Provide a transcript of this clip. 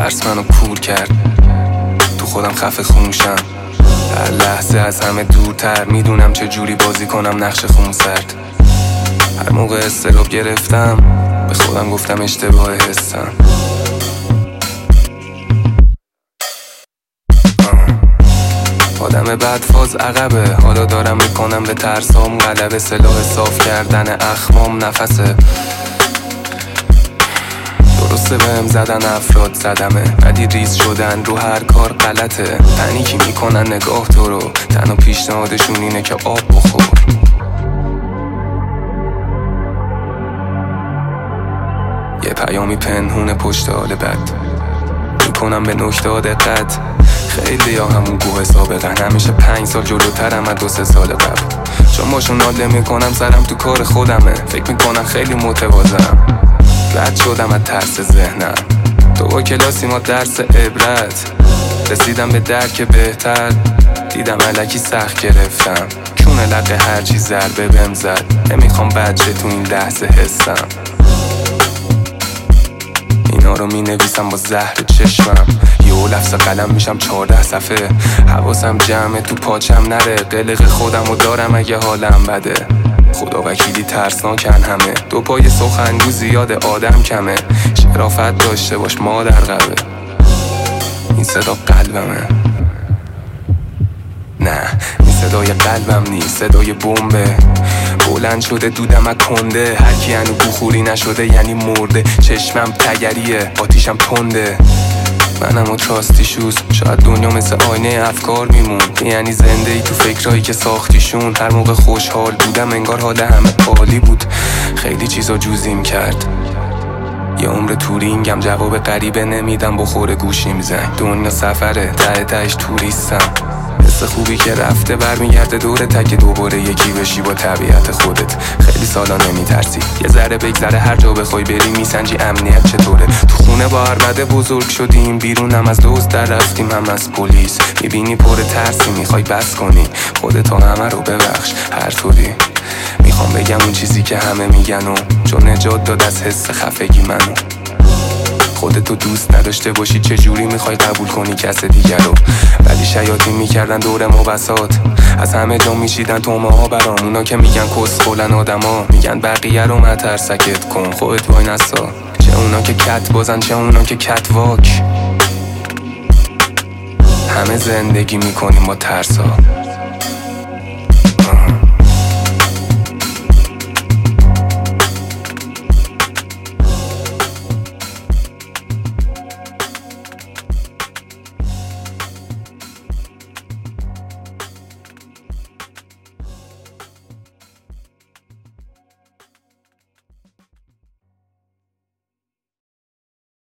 ترس منو کور کرد، تو خودم خفه خونشم، هر لحظه از همه دورتر. میدونم چه جوری بازی کنم نقش خونسرد. هر موقع استراب گرفتم به خودم گفتم اشتباه حسم. آدم بدفاز عقبه، حالا دارم میکنم به ترسام غلبه. سلاح صاف کردن اخمام نفسه. درسته بهم زدن افراد زدمه، ولی ریز شدن رو هر کار غلطه. پنیکی میکنن نگاه تو رو، تنها پیشنهادشون اینه که آب بخور. یه پیامی پنهون پشت حال بد، میکنم به نکته دقت. خیلی ها همون گوه سابقن، همیشه 5 سال جلوترم از 2-3 سال قبل. چون باشون ناله میکنم سرم تو کار خودمه، فکر میکنم خیلی متواضعم. رد شدم از ترس ذهنم، تو با کلاسی ما درس عبرت. رسیدم به درک بهتر، دیدم الکی سخت گرفتم. چون لقه هرچی ضربه بهم زد، نمیخوام بچه تو این لحظه حسم. اینا رو می نویسم با زهر چشمم، یه لفظ قلم میشم 14 صفحه. حواسم جمعه تو پاچم نره، قلق خودم رو دارم اگه حالم بده. خدا وکیلی ترسناکن همه، 2 پای سخنگو زیاد آدم کمه. شرافت داشته باش مادر قبه، این صدا قلبمه. نه این صدای قلبم نیست، صدای بمبه. بلند شده دودم از کنده، هرکی هنو بخوری نشده یعنی مرده. چشمم تگریه، آتیشم تنده. منم و تراستی شوز، شاید دنیا مثل آینه افکار میمون. یعنی زنده ای تو فکرایی که ساختیشون. هر موقع خوشحال بودم انگار حال همه عالی بود. خیلی چیزا جوزیم کرد، یه عمر تورینگم جواب غریبه نمیدم. بخوره گوشیم زنگ، دنیا سفره ته تهش توریستم. حس خوبی که رفته برمیگرده دوره تک دوباره یکی بشی با طبیعت خودت. خیلی سالا نمیترسی، یه ذره بگذره هر جا بخوای بری میسنجی امنیت چطوره. تو خونه با عربده بزرگ شدیم، بیرون هم از دوست در رفتیم هم از پلیس. میبینی پر ترسی میخوای بس کنی، خودت همه رو ببخش هر طوری. میخوام بگم اون چیزی که همه میگن و چون نجات داد از حس خفگی منو. خودتو دوست نداشته باشی چجوری میخوای قبول کنی کس دیگر رو؟ ولی شیاطین میکردن دور ما بساط، از همه جا میشیدن تومه ها برام. اونا که میگن کس خولن آدم ها، میگن بقیه رو متر سکت کن خودت وای نسا. چه اونا که کت بازن چه اونا که کت واک، همه زندگی میکنیم با ترسا.